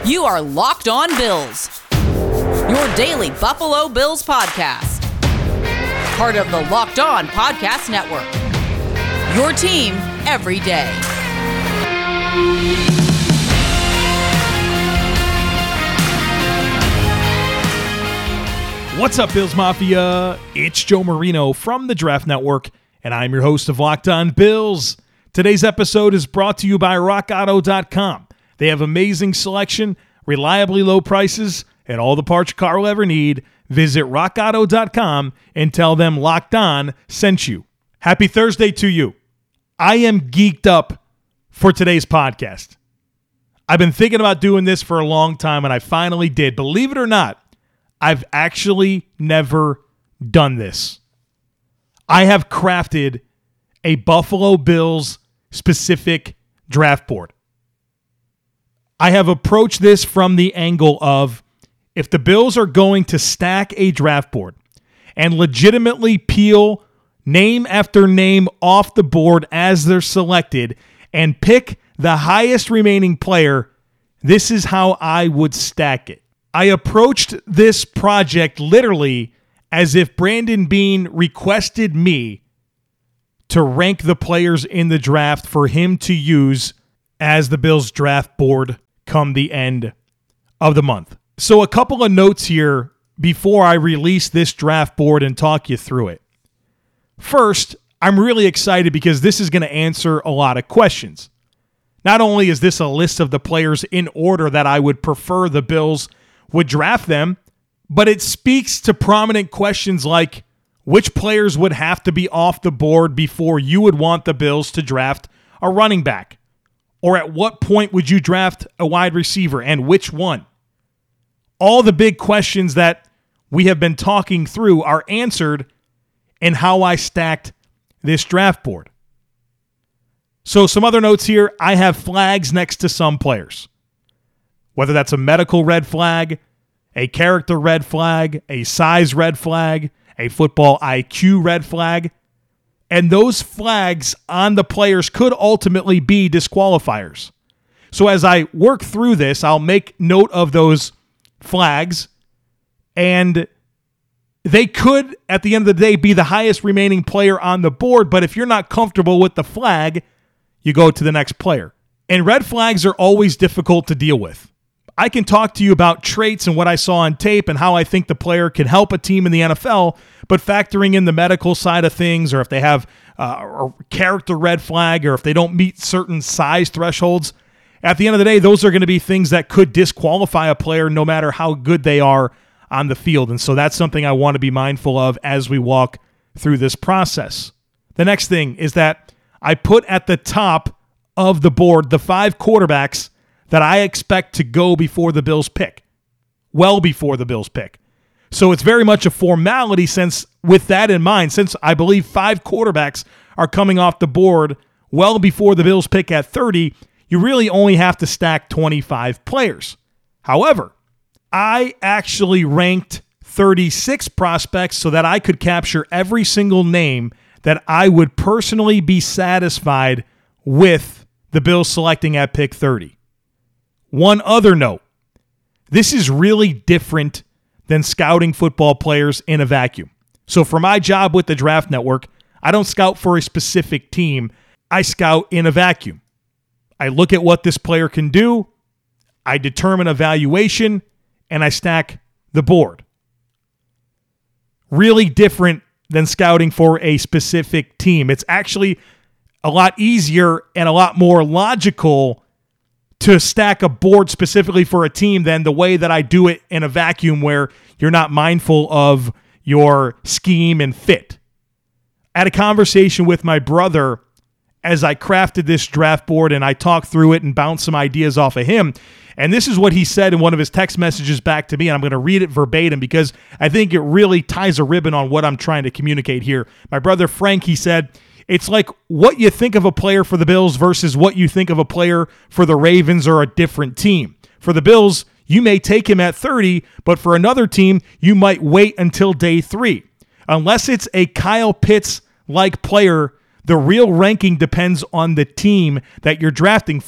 You are Locked On Bills, your daily Buffalo Bills podcast. Part of the Locked On Podcast Network, your team every day. What's up, Bills Mafia? It's Joe Marino from the Draft Network, and I'm your host of Locked On Bills. Today's episode is brought to you by RockAuto.com. They have amazing selection, reliably low prices, and all the parts your car will ever need. Visit RockAuto.com and tell them Locked On sent you. Happy Thursday to you. I am geeked up for today's podcast. I've been thinking about doing this for a long time, and I finally did. Believe it or not, I've actually never done this. I have crafted a Buffalo Bills specific draft board. I have approached this from the angle of, if the Bills are going to stack a draft board and legitimately peel name after name off the board as they're selected and pick the highest remaining player, this is how I would stack it. I approached this project literally as if Brandon Beane requested me to rank the players in the draft for him to use as the Bills draft board come the end of the month. So a couple of notes here before I release this draft board and talk you through it. First, I'm really excited because this is going to answer a lot of questions. Not only is this a list of the players in order that I would prefer the Bills would draft them, but it speaks to prominent questions like which players would have to be off the board before you would want the Bills to draft a running back? Or at what point would you draft a wide receiver, and which one? All the big questions that we have been talking through are answered in how I stacked this draft board. So some other notes here. I have flags next to some players. Whether that's a medical red flag, a character red flag, a size red flag, a football IQ red flag. And those flags on the players could ultimately be disqualifiers. So as I work through this, I'll make note of those flags, and they could, at the end of the day, be the highest remaining player on the board. But if you're not comfortable with the flag, you go to the next player. And red flags are always difficult to deal with. I can talk to you about traits and what I saw on tape and how I think the player can help a team in the NFL, but factoring in the medical side of things, or if they have a character red flag, or if they don't meet certain size thresholds, at the end of the day, those are going to be things that could disqualify a player no matter how good they are on the field. And so that's something I want to be mindful of as we walk through this process. The next thing is that I put at the top of the board the 5 quarterbacks that I expect to go before the Bills pick, well before the Bills pick. So it's very much a formality since, with that in mind, since I believe 5 quarterbacks are coming off the board well before the Bills pick at 30, you really only have to stack 25 players. However, I actually ranked 36 prospects so that I could capture every single name that I would personally be satisfied with the Bills selecting at pick 30. One other note, this is really different than scouting football players in a vacuum. So for my job with the Draft Network, I don't scout for a specific team. I scout in a vacuum. I look at what this player can do, I determine a valuation, and I stack the board. Really different than scouting for a specific team. It's actually a lot easier and a lot more logical to stack a board specifically for a team than the way that I do it in a vacuum where you're not mindful of your scheme and fit. I had a conversation with my brother as I crafted this draft board, and I talked through it and bounced some ideas off of him. And this is what he said in one of his text messages back to me, and I'm going to read it verbatim because I think it really ties a ribbon on what I'm trying to communicate here. My brother Frank, he said, it's like what you think of a player for the Bills versus what you think of a player for the Ravens or a different team. For the Bills, you may take him at 30, but for another team, you might wait until day 3. Unless it's a Kyle Pitts-like player, the real ranking depends on the team that you're drafting for.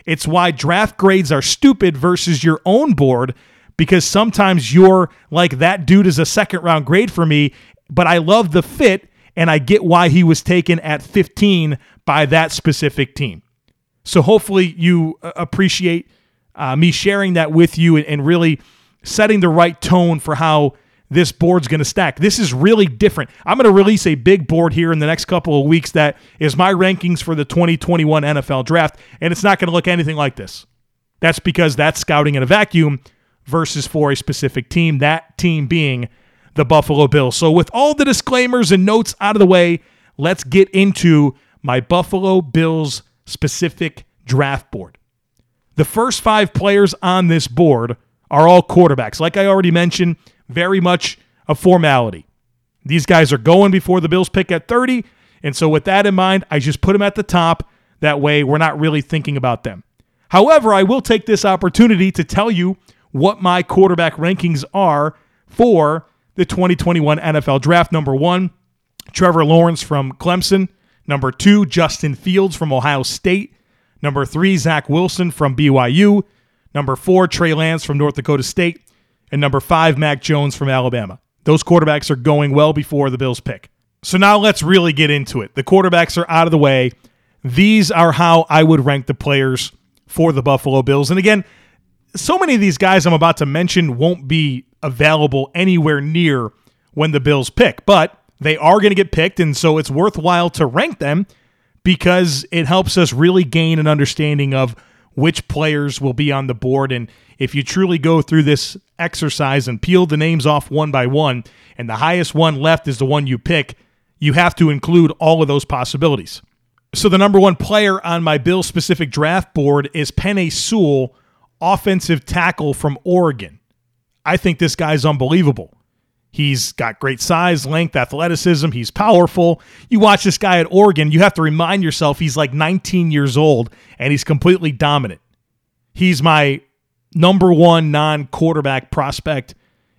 It's why draft grades are stupid versus your own board, because sometimes you're like, that dude is a second-round grade for me, but I love the fit, and I get why he was taken at 15 by that specific team. So hopefully you appreciate me sharing that with you and really setting the right tone for how this board's going to stack. This is really different. I'm going to release a big board here in the next couple of weeks that is my rankings for the 2021 NFL Draft, and it's not going to look anything like this. That's because that's scouting in a vacuum versus for a specific team, that team being the Buffalo Bills. So with all the disclaimers and notes out of the way, let's get into my Buffalo Bills specific draft board. The first 5 players on this board are all quarterbacks. Like I already mentioned, very much a formality. These guys are going before the Bills pick at 30, and so with that in mind, I just put them at the top. That way, we're not really thinking about them. However, I will take this opportunity to tell you what my quarterback rankings are for the 2021 NFL Draft. Number 1, Trevor Lawrence from Clemson. Number 2, Justin Fields from Ohio State. Number 3, Zach Wilson from BYU. Number 4, Trey Lance from North Dakota State. And number 5, Mac Jones from Alabama. Those quarterbacks are going well before the Bills pick. So now let's really get into it. The quarterbacks are out of the way. These are how I would rank the players for the Buffalo Bills. And again, so many of these guys I'm about to mention won't be available anywhere near when the Bills pick, but they are going to get picked, and so it's worthwhile to rank them because it helps us really gain an understanding of which players will be on the board. And if you truly go through this exercise and peel the names off one by one, and the highest one left is the one you pick, you have to include all of those possibilities. So the number 1 player on my Bills-specific draft board is Penei Sewell, offensive tackle from Oregon. I think this guy's unbelievable. He's got great size, length, athleticism. He's powerful. You watch this guy at Oregon, you have to remind yourself he's like 19 years old, and he's completely dominant. He's my number 1 non-quarterback prospect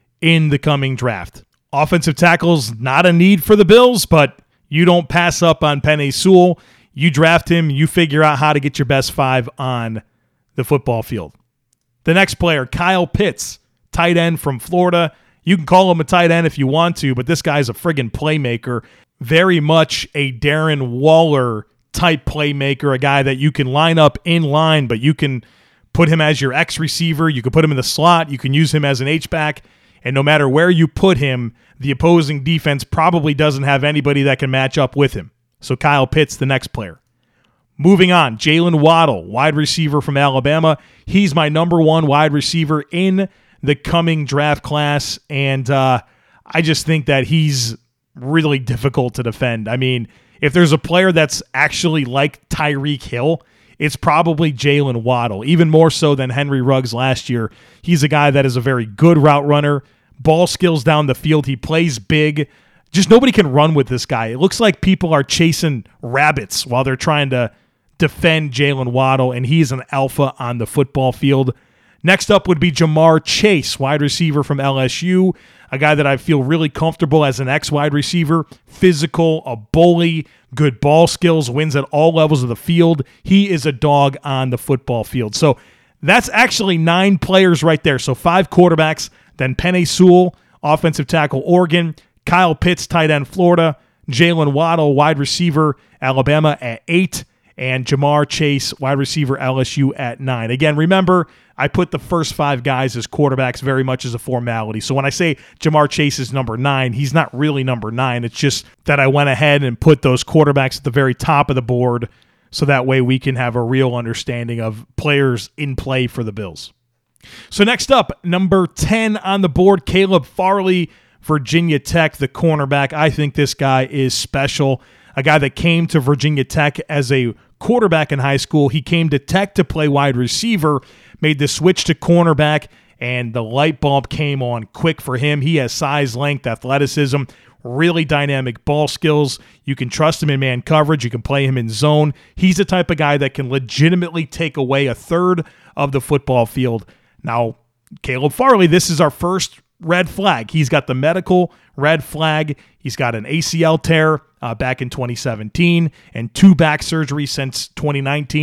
in the coming draft. Offensive tackle's not a need for the Bills, but you don't pass up on Penei Sewell. You draft him, you figure out how to get your best 5 on the football field. The next player, Kyle Pitts, tight end from Florida. You can call him a tight end if you want to, but this guy's a friggin' playmaker. Very much a Darren Waller type playmaker, a guy that you can line up in line, but you can put him as your X receiver. You can put him in the slot. You can use him as an H-back. And no matter where you put him, the opposing defense probably doesn't have anybody that can match up with him. So Kyle Pitts, the next player. Moving on, Jalen Waddle, wide receiver from Alabama. He's my number 1 wide receiver in the coming draft class, and I just think that he's really difficult to defend. I mean, if there's a player that's actually like Tyreek Hill, it's probably Jalen Waddle, even more so than Henry Ruggs last year. He's a guy that is a very good route runner, ball skills down the field. He plays big. Just nobody can run with this guy. It looks like people are chasing rabbits while they're trying to defend Jalen Waddle, and he's an alpha on the football field. Next up would be Jamar Chase, wide receiver from LSU, a guy that I feel really comfortable as an ex-wide receiver, physical, a bully, good ball skills, wins at all levels of the field. He is a dog on the football field. So that's actually 9 players right there. So 5 quarterbacks, then Penei Sewell, offensive tackle, Oregon, Kyle Pitts, tight end, Florida, Jalen Waddle, wide receiver, Alabama at 8, and Jamar Chase, wide receiver, LSU at 9. Again, remember, I put the first 5 guys as quarterbacks very much as a formality. So when I say Jamar Chase is number 9, he's not really number 9. It's just that I went ahead and put those quarterbacks at the very top of the board so that way we can have a real understanding of players in play for the Bills. So next up, number 10 on the board, Caleb Farley, Virginia Tech, the cornerback. I think this guy is special. A guy that came to Virginia Tech as a quarterback in high school. He came to Tech to play wide receiver, made the switch to cornerback, and the light bulb came on quick for him. He has size, length, athleticism, really dynamic ball skills. You can trust him in man coverage. You can play him in zone. He's the type of guy that can legitimately take away a third of the football field. Now, Caleb Farley, this is our first red flag. He's got the medical red flag. He's got an ACL tear back in 2017 and 2 back surgeries since 2019.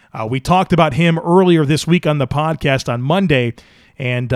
We talked about him earlier this week on the podcast on Monday and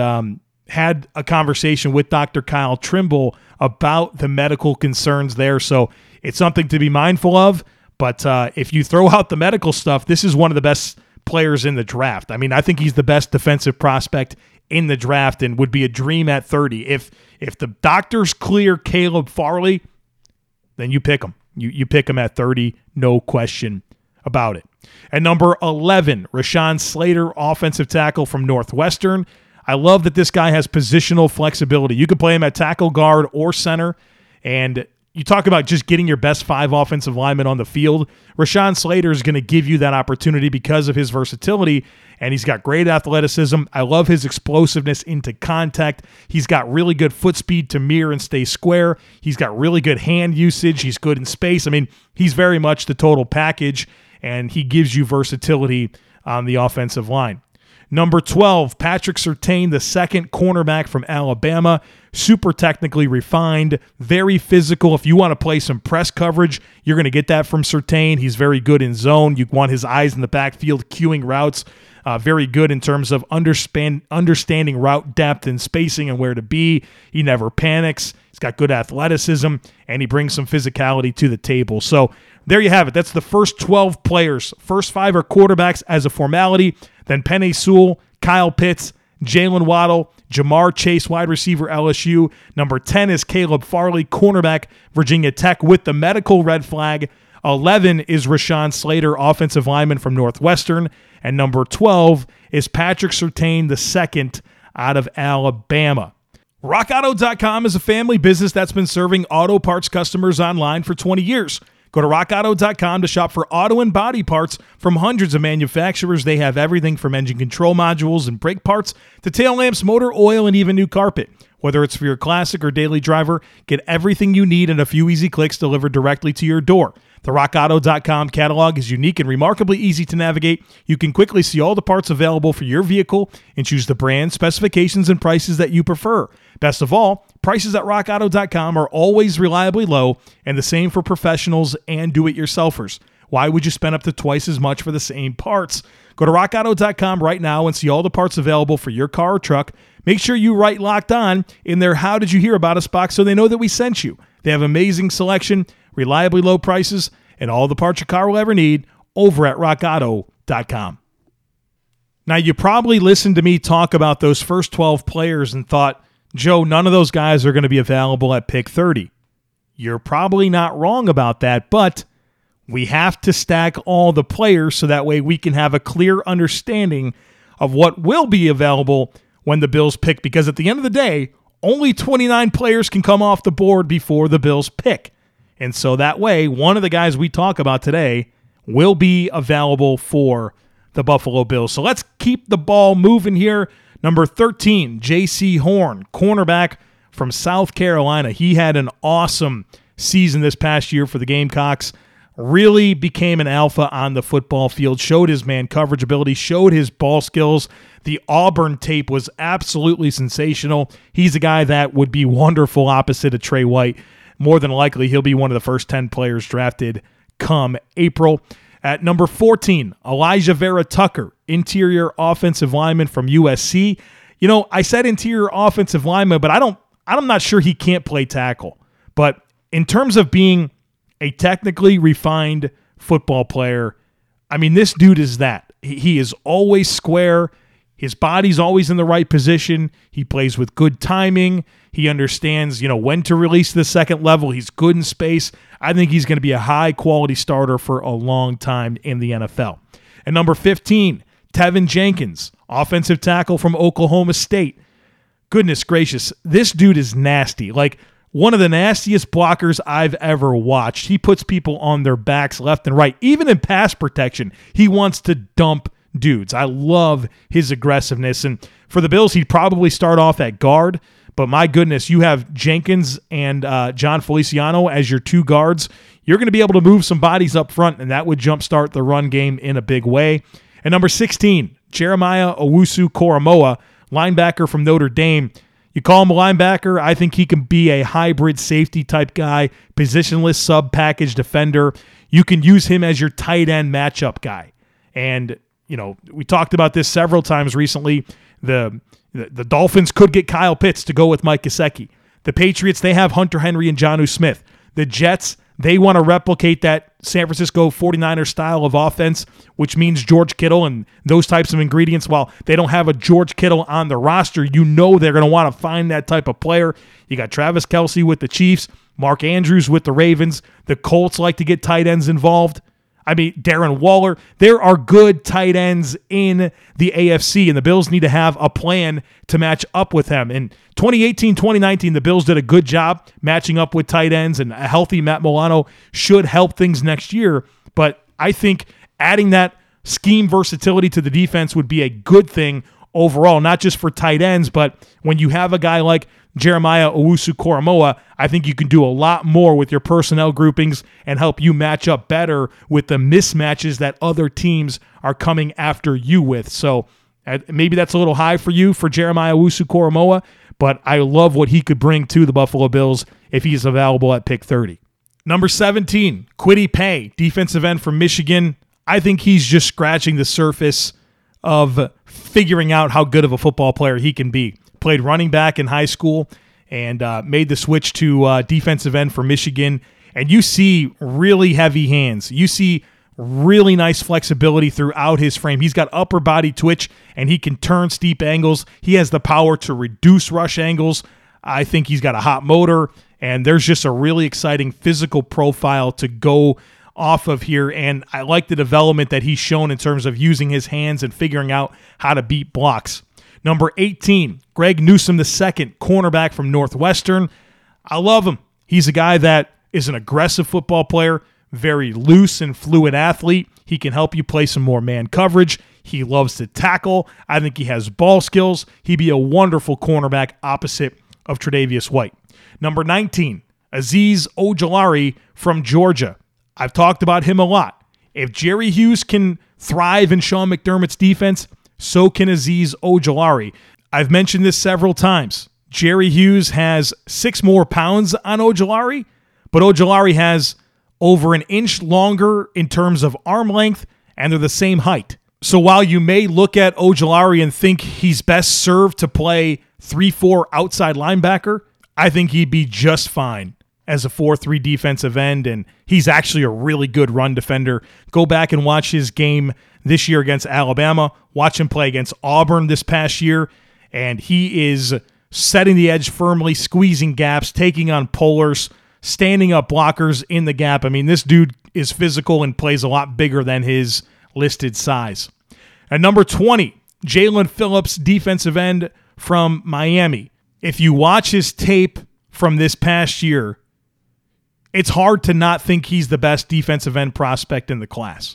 had a conversation with Dr. Kyle Trimble about the medical concerns there. So it's something to be mindful of. But if you throw out the medical stuff, this is one of the best players in the draft. I mean, I think he's the best defensive prospect in the draft and would be a dream at 30. If the doctors clear Caleb Farley, then you pick him. You pick him at 30, no question about it. At number 11, Rashawn Slater, offensive tackle from Northwestern. I love that this guy has positional flexibility. You could play him at tackle, guard, or center, and you talk about just getting your best 5 offensive linemen on the field. Rashawn Slater is going to give you that opportunity because of his versatility, and he's got great athleticism. I love his explosiveness into contact. He's got really good foot speed to mirror and stay square. He's got really good hand usage. He's good in space. I mean, he's very much the total package, and he gives you versatility on the offensive line. Number 12, Patrick Surtain, the second cornerback from Alabama. Super technically refined, very physical. If you want to play some press coverage, you're going to get that from Surtain. He's very good in zone. You want his eyes in the backfield, cueing routes. Very good in terms of understanding route depth and spacing and where to be. He never panics. He's got good athleticism, and he brings some physicality to the table. So there you have it. That's the first 12 players. First 5 are quarterbacks as a formality. Then Penei Sewell, Kyle Pitts, Jalen Waddle, Jamar Chase, wide receiver, LSU. Number 10 is Caleb Farley, cornerback, Virginia Tech, with the medical red flag. 11 is Rashawn Slater, offensive lineman from Northwestern. And number 12 is Patrick Surtain, the second out of Alabama. RockAuto.com is a family business that's been serving auto parts customers online for 20 years. Go to rockauto.com to shop for auto and body parts from hundreds of manufacturers. They have everything from engine control modules and brake parts to tail lamps, motor oil, and even new carpet. Whether it's for your classic or daily driver, get everything you need in a few easy clicks delivered directly to your door. The rockauto.com catalog is unique and remarkably easy to navigate. You can quickly see all the parts available for your vehicle and choose the brand, specifications, and prices that you prefer. Best of all, prices at rockauto.com are always reliably low, and the same for professionals and do-it-yourselfers. Why would you spend up to twice as much for the same parts? Go to rockauto.com right now and see all the parts available for your car or truck. Make sure you write Locked On in their How Did You Hear About Us box so they know that we sent you. They have amazing selection, reliably low prices, and all the parts your car will ever need over at rockauto.com. Now, you probably listened to me talk about those first 12 players and thought, Joe, none of those guys are going to be available at pick 30. You're probably not wrong about that, but we have to stack all the players so that way we can have a clear understanding of what will be available when the Bills pick, because at the end of the day, only 29 players can come off the board before the Bills pick. And so that way, one of the guys we talk about today will be available for the Buffalo Bills. So let's keep the ball moving here. Number 13, J.C. Horn, cornerback from South Carolina. He had an awesome season this past year for the Gamecocks. Really became an alpha on the football field, showed his man coverage ability, showed his ball skills. The Auburn tape was absolutely sensational. He's a guy that would be wonderful opposite of Trey White. More than likely, he'll be one of the first 10 players drafted come April. At number 14, Elijah Vera Tucker, interior offensive lineman from USC. You know, I said interior offensive lineman, but I'm not sure he can't play tackle. But in terms of being a technically refined football player, I mean, this dude is that. He is always square. His body's always in the right position. He plays with good timing. He understands, when to release the second level. He's good in space. I think he's going to be a high-quality starter for a long time in the NFL. And number 15, Tevin Jenkins, offensive tackle from Oklahoma State. Goodness gracious, this dude is nasty. Like, one of the nastiest blockers I've ever watched. He puts people on their backs left and right. Even in pass protection, he wants to dump dudes. I love his aggressiveness. And for the Bills, he'd probably start off at guard. But my goodness, you have Jenkins and John Feliciano as your two guards. You're going to be able to move some bodies up front, and that would jumpstart the run game in a big way. And number 16, Jeremiah Owusu-Koramoah, linebacker from Notre Dame. You call him a linebacker, I think he can be a hybrid safety type guy, positionless sub-package defender. You can use him as your tight end matchup guy. And, we talked about this several times recently. The Dolphins could get Kyle Pitts to go with Mike Gesicki. The Patriots, they have Hunter Henry and Jonnu Smith. The Jets, they want to replicate that San Francisco 49ers style of offense, which means George Kittle and those types of ingredients. While they don't have a George Kittle on the roster, they're going to want to find that type of player. You got Travis Kelce with the Chiefs, Mark Andrews with the Ravens. The Colts like to get tight ends involved. Darren Waller. There are good tight ends in the AFC, and the Bills need to have a plan to match up with them. In 2018, 2019, the Bills did a good job matching up with tight ends, and a healthy Matt Milano should help things next year. But I think adding that scheme versatility to the defense would be a good thing overall, not just for tight ends, but when you have a guy like Jeremiah Owusu-Koramoah, I think you can do a lot more with your personnel groupings and help you match up better with the mismatches that other teams are coming after you with. So maybe that's a little high for you for Jeremiah Owusu-Koramoah, but I love what he could bring to the Buffalo Bills if he's available at pick 30. Number 17, Kwity Paye, defensive end from Michigan. I think he's just scratching the surface of figuring out how good of a football player he can be. Played running back in high school and made the switch to defensive end for Michigan. And you see really heavy hands. You see really nice flexibility throughout his frame. He's got upper body twitch, and he can turn steep angles. He has the power to reduce rush angles. I think he's got a hot motor, and there's just a really exciting physical profile to go off of here. And I like the development that he's shown in terms of using his hands and figuring out how to beat blocks. Number 18, Greg Newsome II, cornerback from Northwestern. I love him. He's a guy that is an aggressive football player, very loose and fluid athlete. He can help you play some more man coverage. He loves to tackle. I think he has ball skills. He'd be a wonderful cornerback opposite of Tre'Davious White. Number 19, Azeez Ojulari from Georgia. I've talked about him a lot. If Jerry Hughes can thrive in Sean McDermott's defense, so can Azeez Ojulari. I've mentioned this several times. Jerry Hughes has 6 more pounds on Ojulari, but Ojulari has over an inch longer in terms of arm length, and they're the same height. So while you may look at Ojulari and think he's best served to play 3-4 outside linebacker, I think he'd be just fine as a 4-3 defensive end, and he's actually a really good run defender. Go back and watch his game this year against Alabama. Watch him play against Auburn this past year, and he is setting the edge firmly, squeezing gaps, taking on pullers, standing up blockers in the gap. This dude is physical and plays a lot bigger than his listed size. At number 20, Jaelan Phillips, defensive end from Miami. If you watch his tape from this past year, it's hard to not think he's the best defensive end prospect in the class.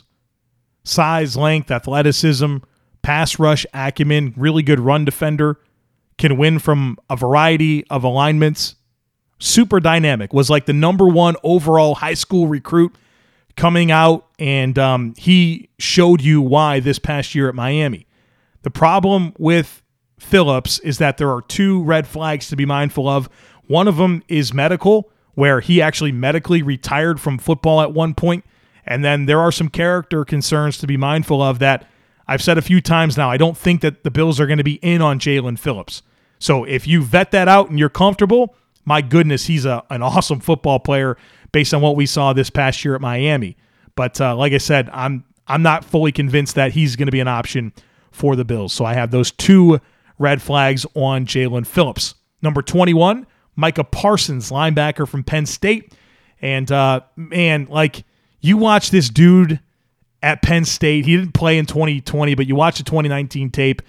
Size, length, athleticism, pass rush acumen, really good run defender, can win from a variety of alignments. Super dynamic, was like the number 1 overall high school recruit coming out, and he showed you why this past year at Miami. The problem with Phillips is that there are 2 red flags to be mindful of. One of them is medical, where he actually medically retired from football at one point. And then there are some character concerns to be mindful of that I've said a few times now. I don't think that the Bills are going to be in on Jaelan Phillips. So if you vet that out and you're comfortable, my goodness, he's an awesome football player based on what we saw this past year at Miami. But like I said, I'm not fully convinced that he's going to be an option for the Bills. So I have those 2 red flags on Jaelan Phillips. Number 21, Micah Parsons, linebacker from Penn State. And you watch this dude at Penn State. He didn't play in 2020, but you watch the 2019 tape.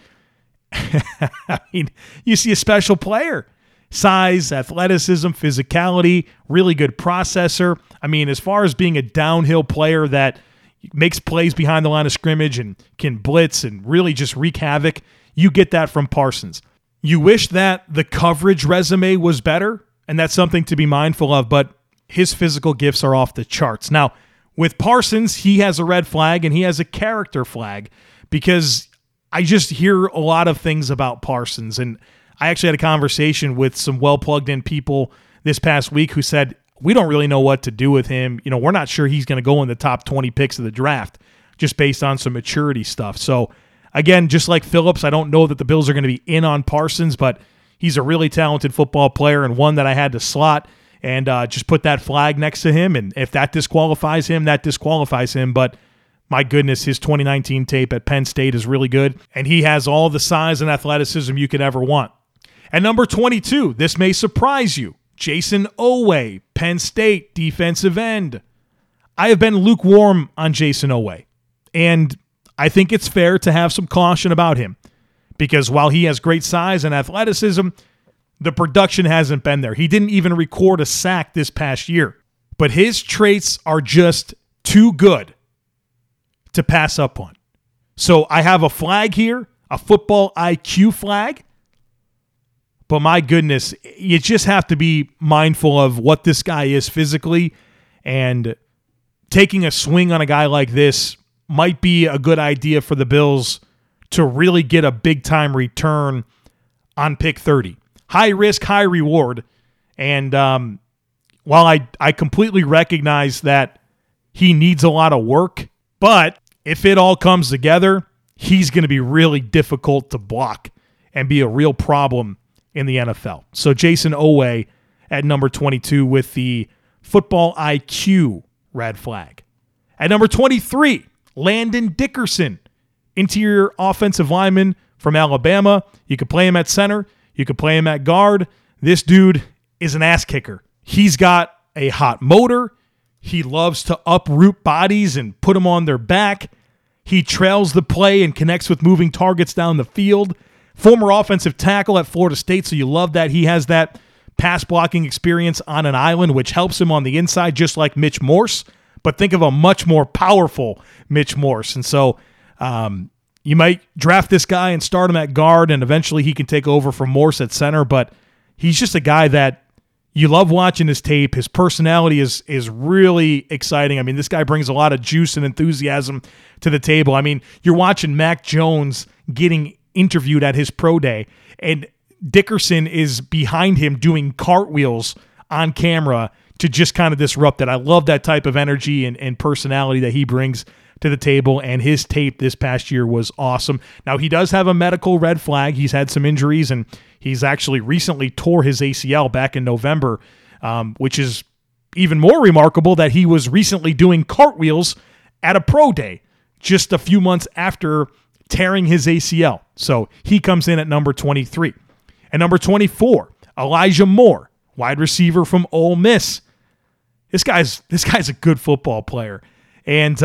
You see a special player. Size, athleticism, physicality, really good processor. As far as being a downhill player that makes plays behind the line of scrimmage and can blitz and really just wreak havoc, you get that from Parsons. You wish that the coverage resume was better, and that's something to be mindful of, but his physical gifts are off the charts. Now, with Parsons, he has a red flag and he has a character flag, because I just hear a lot of things about Parsons, and I actually had a conversation with some well-plugged-in people this past week who said, we don't really know what to do with him. We're not sure he's going to go in the top 20 picks of the draft. just based on some maturity stuff. So, again, just like Phillips, I don't know that the Bills are going to be in on Parsons, but he's a really talented football player and one that I had to slot and just put that flag next to him. And if that disqualifies him, that disqualifies him. But my goodness, his 2019 tape at Penn State is really good, and he has all the size and athleticism you could ever want. At number 22, this may surprise you, Jayson Oweh, Penn State defensive end. I have been lukewarm on Jayson Oweh, and I think it's fair to have some caution about him because while he has great size and athleticism, the production hasn't been there. He didn't even record a sack this past year, but his traits are just too good to pass up on. So I have a flag here, a football IQ flag, but my goodness, you just have to be mindful of what this guy is physically, and taking a swing on a guy like this might be a good idea for the Bills to really get a big-time return on pick 30. High risk, high reward, and while I completely recognize that he needs a lot of work, but if it all comes together, he's going to be really difficult to block and be a real problem in the NFL. So Jayson Oweh at number 22 with the football IQ red flag. At number 23, Landon Dickerson, interior offensive lineman from Alabama. You could play him at center. You could play him at guard. This dude is an ass kicker. He's got a hot motor. He loves to uproot bodies and put them on their back. He trails the play and connects with moving targets down the field. Former offensive tackle at Florida State, so you love that he has that pass blocking experience on an island, which helps him on the inside, just like Mitch Morse. But think of a much more powerful Mitch Morse. And so you might draft this guy and start him at guard, and eventually he can take over from Morse at center. But he's just a guy that you love watching his tape. His personality is really exciting. I mean, this guy brings a lot of juice and enthusiasm to the table. I mean, you're watching Mac Jones getting interviewed at his pro day, and Dickerson is behind him doing cartwheels on camera to just kind of disrupt it. I love that type of energy and personality that he brings to the table, and his tape this past year was awesome. Now, he does have a medical red flag. He's had some injuries, and he's actually recently tore his ACL back in November, which is even more remarkable that he was recently doing cartwheels at a pro day just a few months after tearing his ACL. So he comes in at number 23. At number 24, Elijah Moore, wide receiver from Ole Miss. This guy's a good football player. And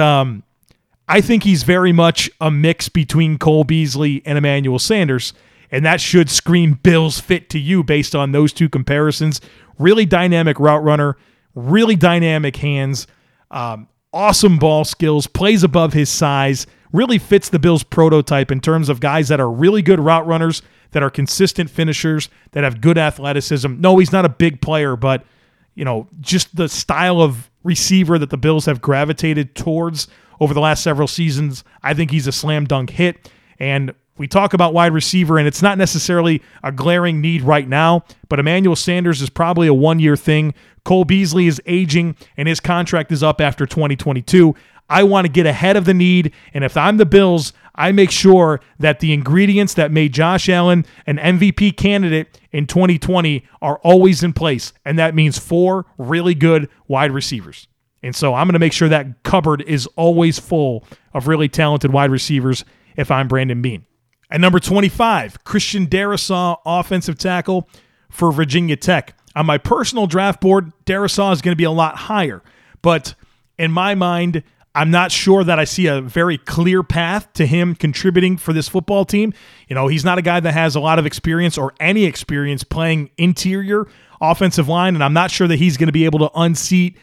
I think he's very much a mix between Cole Beasley and Emmanuel Sanders, and that should scream Bills fit to you based on those two comparisons. Really dynamic route runner, really dynamic hands, awesome ball skills, plays above his size, really fits the Bills prototype in terms of guys that are really good route runners, that are consistent finishers, that have good athleticism. No, he's not a big player, but just the style of receiver that the Bills have gravitated towards over the last several seasons, I think he's a slam dunk hit. And we talk about wide receiver, and it's not necessarily a glaring need right now, but Emmanuel Sanders is probably a one-year thing. Cole Beasley is aging, and his contract is up after 2022. I want to get ahead of the need, and if I'm the Bills, I make sure that the ingredients that made Josh Allen an MVP candidate in 2020 are always in place, and that means 4 really good wide receivers. And so I'm going to make sure that cupboard is always full of really talented wide receivers if I'm Brandon Beane. At number 25, Christian Darrisaw, offensive tackle for Virginia Tech. On my personal draft board, Darrisaw is going to be a lot higher, but in my mind, I'm not sure that I see a very clear path to him contributing for this football team. He's not a guy that has a lot of experience or any experience playing interior offensive line, and I'm not sure that he's going to be able to unseat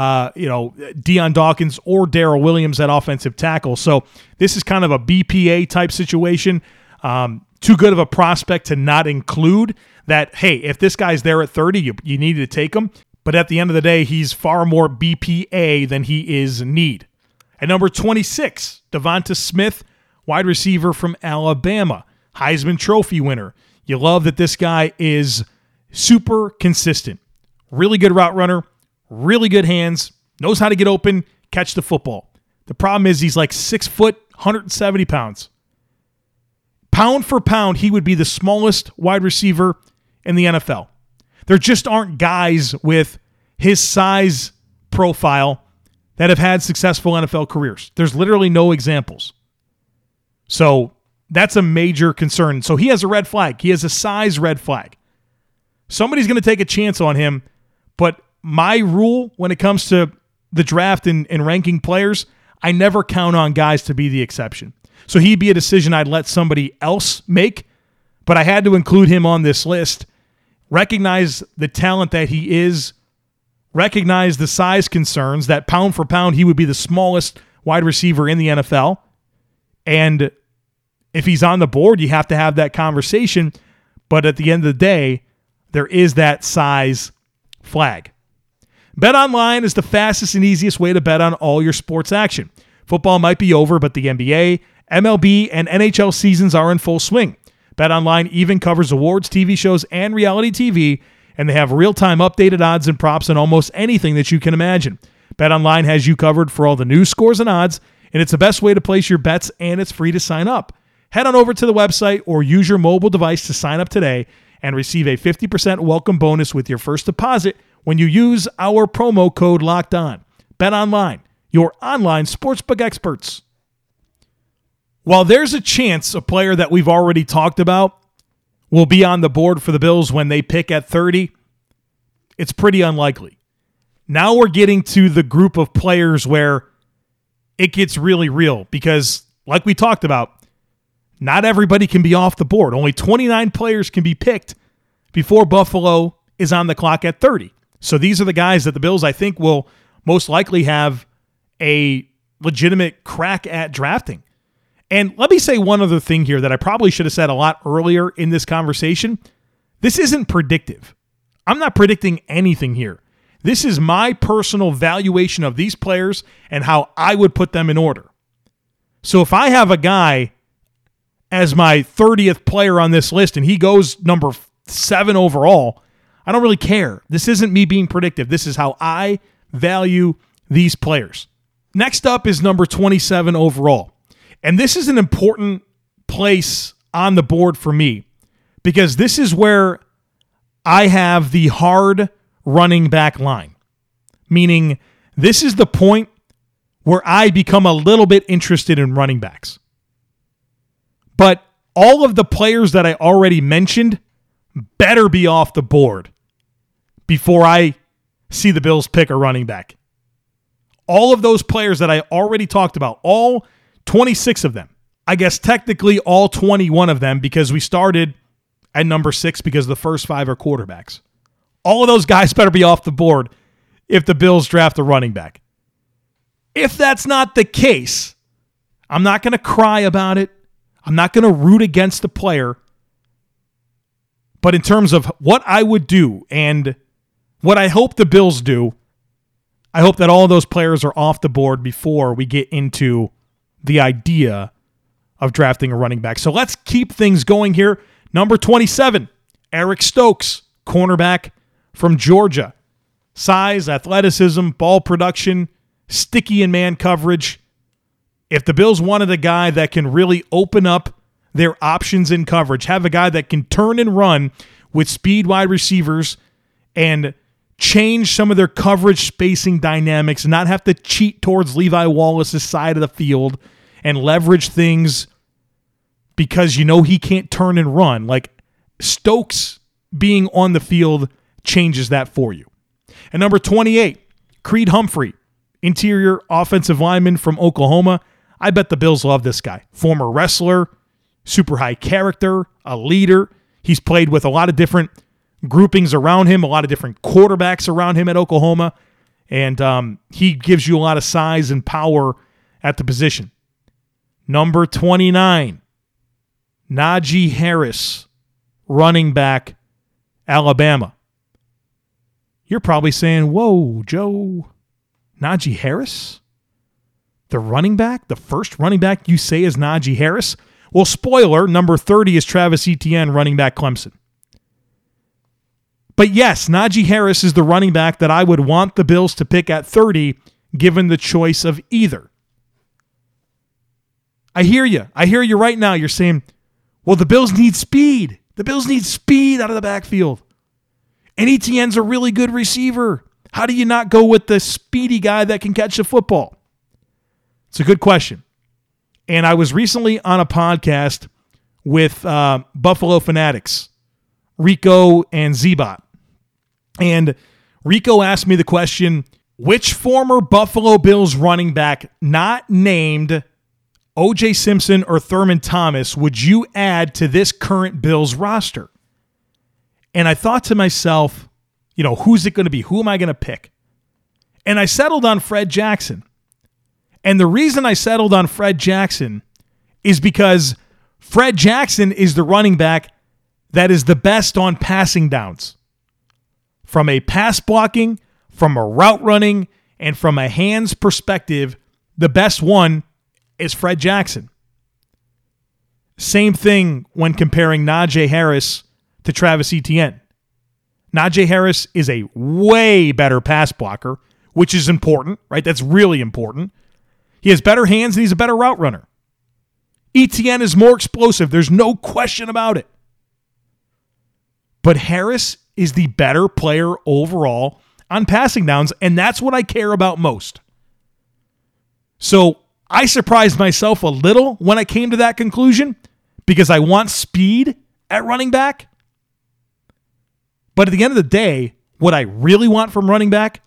Deion Dawkins or Darrell Williams at offensive tackle. So this is kind of a BPA type situation. Too good of a prospect to not include that, hey, if this guy's there at 30, you need to take him. But at the end of the day, he's far more BPA than he is need. At number 26, Devonta Smith, wide receiver from Alabama, Heisman Trophy winner. You love that this guy is super consistent. Really good route runner, really good hands, knows how to get open, catch the football. The problem is he's like 6 foot, 170 pounds. Pound for pound, he would be the smallest wide receiver in the NFL. There just aren't guys with his size profile that have had successful NFL careers. There's literally no examples. So that's a major concern. So he has a red flag. He has a size red flag. Somebody's going to take a chance on him, but my rule when it comes to the draft and ranking players, I never count on guys to be the exception. So he'd be a decision I'd let somebody else make, but I had to include him on this list. Recognize the talent that he is, recognize the size concerns, that pound for pound he would be the smallest wide receiver in the NFL. And if he's on the board, you have to have that conversation. But at the end of the day, there is that size flag. BetOnline is the fastest and easiest way to bet on all your sports action. Football might be over, but the NBA, MLB, and NHL seasons are in full swing. BetOnline even covers awards, TV shows, and reality TV, and they have real-time updated odds and props on almost anything that you can imagine. BetOnline has you covered for all the news, scores, and odds, and it's the best way to place your bets, and it's free to sign up. Head on over to the website or use your mobile device to sign up today and receive a 50% welcome bonus with your first deposit when you use our promo code LOCKEDON. BetOnline, your online sportsbook experts. While there's a chance a player that we've already talked about will be on the board for the Bills when they pick at 30, it's pretty unlikely. Now we're getting to the group of players where it gets really real because, like we talked about, not everybody can be off the board. Only 29 players can be picked before Buffalo is on the clock at 30. So these are the guys that the Bills, I think, will most likely have a legitimate crack at drafting. And let me say one other thing here that I probably should have said a lot earlier in this conversation. This isn't predictive. I'm not predicting anything here. This is my personal valuation of these players and how I would put them in order. So if I have a guy as my 30th player on this list and he goes number 7 overall, I don't really care. This isn't me being predictive. This is how I value these players. Next up is number 27 overall. And this is an important place on the board for me because this is where I have the hard running back line, meaning this is the point where I become a little bit interested in running backs. But all of the players that I already mentioned better be off the board before I see the Bills pick a running back. All of those players that I already talked about, all 26 of them. I guess technically all 21 of them because we started at number 6 because the first 5 are quarterbacks. All of those guys better be off the board if the Bills draft a running back. If that's not the case, I'm not going to cry about it. I'm not going to root against the player. But in terms of what I would do and what I hope the Bills do, I hope that all of those players are off the board before we get into the idea of drafting a running back. So let's keep things going here. Number 27, Eric Stokes, cornerback from Georgia. Size, athleticism, ball production, sticky in man coverage. If the Bills wanted a guy that can really open up their options in coverage, have a guy that can turn and run with speed wide receivers and change some of their coverage spacing dynamics and not have to cheat towards Levi Wallace's side of the field and leverage things because you know he can't turn and run. Like Stokes being on the field changes that for you. And number 28, Creed Humphrey, interior offensive lineman from Oklahoma. I bet the Bills love this guy. Former wrestler, super high character, a leader. He's played with a lot of different groupings around him, a lot of different quarterbacks around him at Oklahoma, and he gives you a lot of size and power at the position. Number 29, Najee Harris, running back, Alabama. You're probably saying, whoa, Joe, Najee Harris? The running back? The first running back you say is Najee Harris? Well, spoiler, number 30 is Travis Etienne, running back Clemson. But yes, Najee Harris is the running back that I would want the Bills to pick at 30, given the choice of either. I hear you. I hear you right now. You're saying, well, the Bills need speed. The Bills need speed out of the backfield. And Etienne's a really good receiver. How do you not go with the speedy guy that can catch the football? It's a good question. And I was recently on a podcast with Buffalo Fanatics, Rico and Zebot. And Rico asked me the question, which former Buffalo Bills running back not named O.J. Simpson or Thurman Thomas would you add to this current Bills roster? And I thought to myself, who's it going to be? Who am I going to pick? And I settled on Fred Jackson. And the reason I settled on Fred Jackson is because Fred Jackson is the running back that is the best on passing downs. From a pass blocking, from a route running, and from a hands perspective, the best one is Fred Jackson. Same thing when comparing Najee Harris to Travis Etienne. Najee Harris is a way better pass blocker, which is important, right? That's really important. He has better hands and he's a better route runner. Etienne is more explosive. There's no question about it. But Harris is the better player overall on passing downs, and that's what I care about most. So I surprised myself a little when I came to that conclusion because I want speed at running back. But at the end of the day, what I really want from running back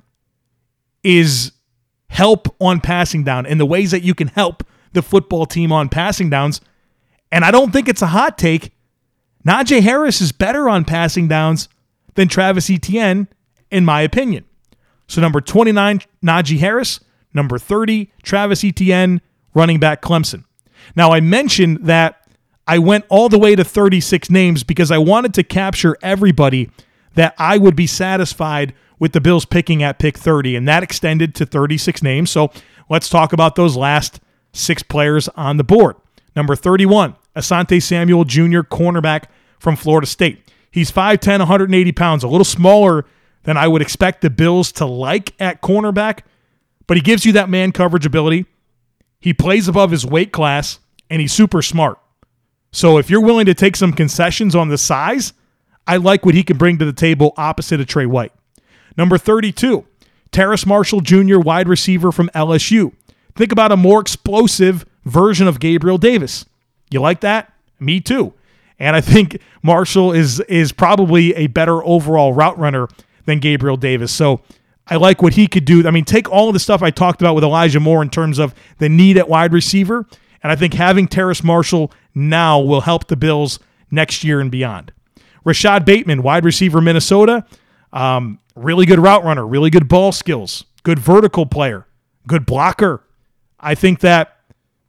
is help on passing down and the ways that you can help the football team on passing downs. And I don't think it's a hot take. Najee Harris is better on passing downs than Travis Etienne, in my opinion. So number 29, Najee Harris. Number 30, Travis Etienne, running back Clemson. Now, I mentioned that I went all the way to 36 names because I wanted to capture everybody that I would be satisfied with the Bills picking at pick 30, and that extended to 36 names. So let's talk about those last 6 players on the board. Number 31, Asante Samuel Jr., cornerback from Florida State. He's 5'10", 180 pounds, a little smaller than I would expect the Bills to like at cornerback, but he gives you that man coverage ability. He plays above his weight class, and he's super smart. So if you're willing to take some concessions on the size, I like what he can bring to the table opposite of Trey White. Number 32, Terrace Marshall Jr., wide receiver from LSU. Think about a more explosive version of Gabriel Davis. You like that? Me too. And I think Marshall is probably a better overall route runner than Gabriel Davis. So I like what he could do. I mean, take all of the stuff I talked about with Elijah Moore in terms of the need at wide receiver, and I think having Terrace Marshall now will help the Bills next year and beyond. Rashad Bateman, wide receiver, Minnesota. Really good route runner, really good ball skills, good vertical player, good blocker. I think that,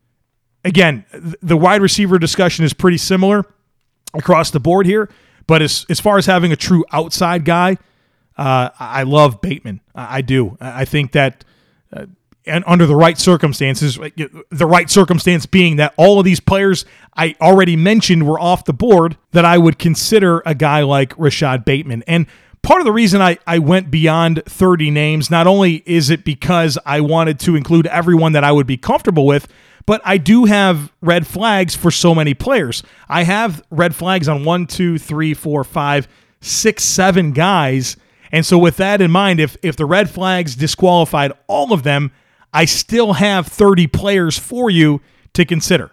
again, the wide receiver discussion is pretty similar across the board here, but as far as having a true outside guy, I love Bateman. I do. I think that and under the right circumstances, the right circumstance being that all of these players I already mentioned were off the board, that I would consider a guy like Rashad Bateman. And part of the reason I went beyond 30 names, not only is it because I wanted to include everyone that I would be comfortable with, but I do have red flags for so many players. I have red flags on 1, 2, 3, 4, 5, 6, 7 guys. And so with that in mind, if the red flags disqualified all of them, I still have 30 players for you to consider.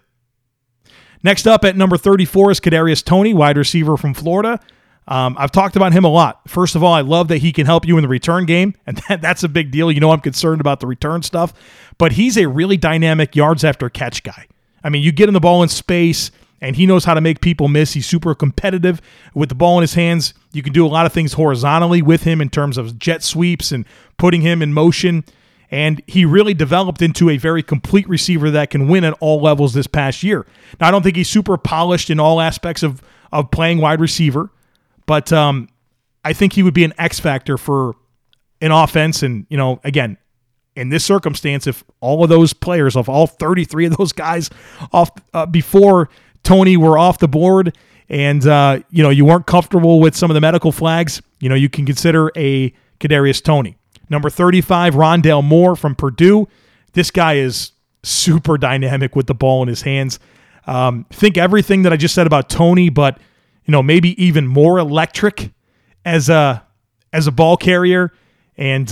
Next up at number 34 is Kadarius Toney, wide receiver from Florida. I've talked about him a lot. First of all, I love that he can help you in the return game, and that's a big deal. You know I'm concerned about the return stuff, but he's a really dynamic yards after catch guy. I mean, you get him the ball in space, and he knows how to make people miss. He's super competitive with the ball in his hands. You can do a lot of things horizontally with him in terms of jet sweeps and putting him in motion, and he really developed into a very complete receiver that can win at all levels this past year. Now, I don't think he's super polished in all aspects of playing wide receiver, but I think he would be an X factor for an offense. And, again, in this circumstance, if all of those players, of all 33 of those guys off before Toney were off the board and, you weren't comfortable with some of the medical flags, you can consider a Kadarius Toney. Number 35, Rondale Moore from Purdue. This guy is super dynamic with the ball in his hands. Think everything that I just said about Tony, but maybe even more electric as a ball carrier. And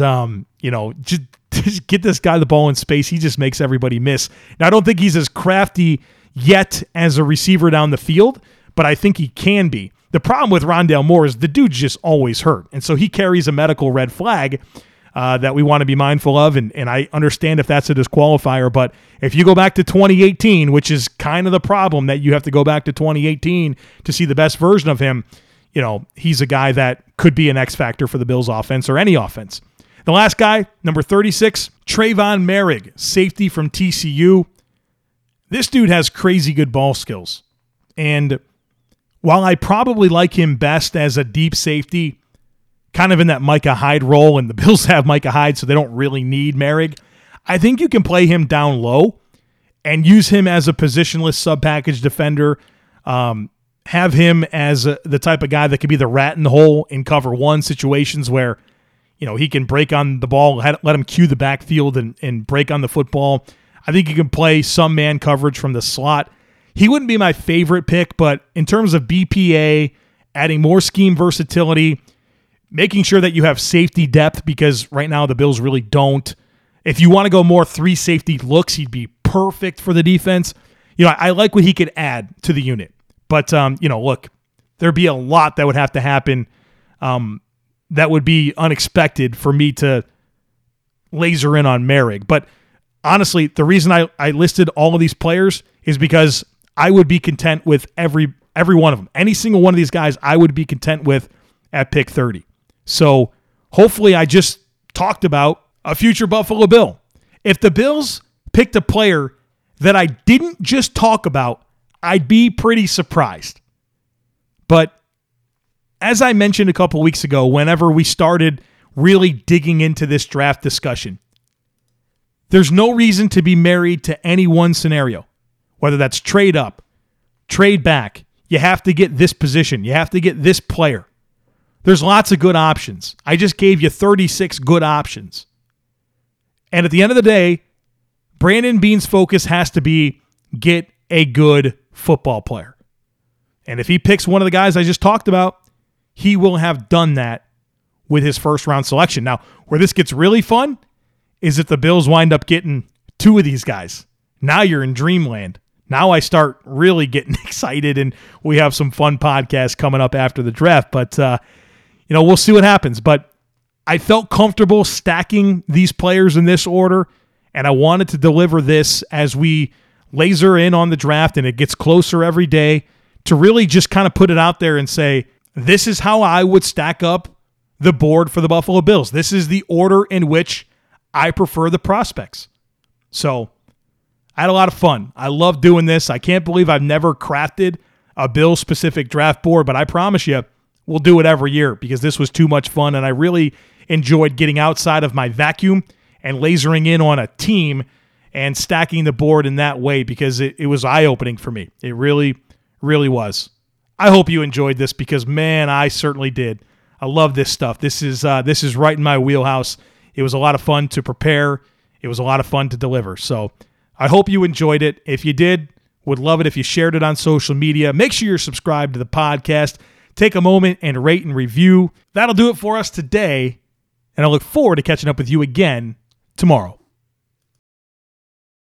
just get this guy the ball in space. He just makes everybody miss. Now, I don't think he's as crafty yet as a receiver down the field, but I think he can be. The problem with Rondale Moore is the dude's just always hurt. And so he carries a medical red flag that we want to be mindful of. And I understand if that's a disqualifier, but if you go back to 2018, which is kind of the problem, that you have to go back to 2018 to see the best version of him, he's a guy that could be an X factor for the Bills offense or any offense. The last guy, number 36, Trayvon Merrick, safety from TCU. This dude has crazy good ball skills. And while I probably like him best as a deep safety, kind of in that Micah Hyde role, and the Bills have Micah Hyde, so they don't really need Merrick, I think you can play him down low and use him as a positionless sub-package defender. Have him as the type of guy that could be the rat in the hole in cover one situations where he can break on the ball, let him cue the backfield and break on the football. I think he can play some man coverage from the slot. He wouldn't be my favorite pick, but in terms of BPA, adding more scheme versatility, making sure that you have safety depth, because right now the Bills really don't. If you want to go more 3 safety looks, he'd be perfect for the defense. I like what he could add to the unit. But, look, there'd be a lot that would have to happen that would be unexpected for me to laser in on Merrick. But honestly, the reason I listed all of these players is because I would be content with every one of them. Any single one of these guys I would be content with at pick 30. So hopefully I just talked about a future Buffalo Bill. If the Bills picked a player that I didn't just talk about, I'd be pretty surprised. But as I mentioned a couple weeks ago, whenever we started really digging into this draft discussion, there's no reason to be married to any one scenario, whether that's trade up, trade back. You have to get this position. You have to get this player. There's lots of good options. I just gave you 36 good options. And at the end of the day, Brandon Beane's focus has to be get a good football player. And if he picks one of the guys I just talked about, he will have done that with his first round selection. Now, where this gets really fun is if the Bills wind up getting 2 of these guys. Now you're in dreamland. Now I start really getting excited, and we have some fun podcasts coming up after the draft. But, we'll see what happens. But I felt comfortable stacking these players in this order, and I wanted to deliver this as we laser in on the draft, and it gets closer every day, to really just kind of put it out there and say, this is how I would stack up the board for the Buffalo Bills. This is the order in which I prefer the prospects. So I had a lot of fun. I love doing this. I can't believe I've never crafted a Bill-specific draft board, but I promise you we'll do it every year because this was too much fun, and I really enjoyed getting outside of my vacuum and lasering in on a team and stacking the board in that way because it was eye-opening for me. It really, really was. I hope you enjoyed this because, man, I certainly did. I love this stuff. This is right in my wheelhouse. It was a lot of fun to prepare. It was a lot of fun to deliver. So I hope you enjoyed it. If you did, would love it if you shared it on social media. Make sure you're subscribed to the podcast. Take a moment and rate and review. That'll do it for us today, and I look forward to catching up with you again tomorrow.